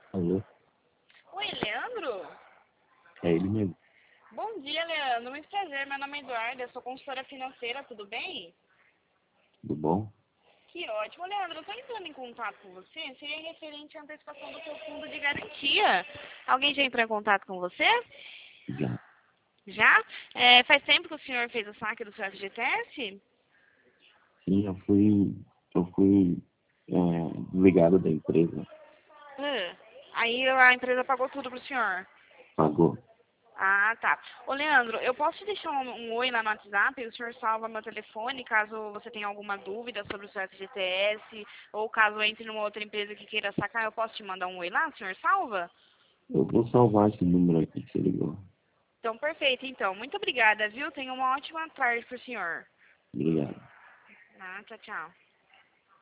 Alô? Oi, Leandro? É ele mesmo. Bom dia, Leandro. Muito prazer. Meu nome é Eduarda, eu sou consultora financeira, tudo bem? Tudo bom? Que ótimo. Leandro, eu estou entrando em contato com você, seria referente à antecipação do seu fundo de garantia. Alguém já entrou em contato com você? Já. Já? Faz tempo que o senhor fez o saque do seu FGTS? Sim, eu fui desligado da empresa. Aí a empresa pagou tudo pro senhor? Pagou. Ah, tá. Ô, Leandro, eu posso te deixar um oi lá no WhatsApp e o senhor salva meu telefone caso você tenha alguma dúvida sobre o seu FGTS ou caso entre numa outra empresa que queira sacar, eu posso te mandar um oi lá, o senhor salva? Eu vou salvar esse número aqui que você ligou. Então, perfeito, então. Muito obrigada, viu? Tenha uma ótima tarde pro senhor. Obrigado. Ah, tchau, tchau.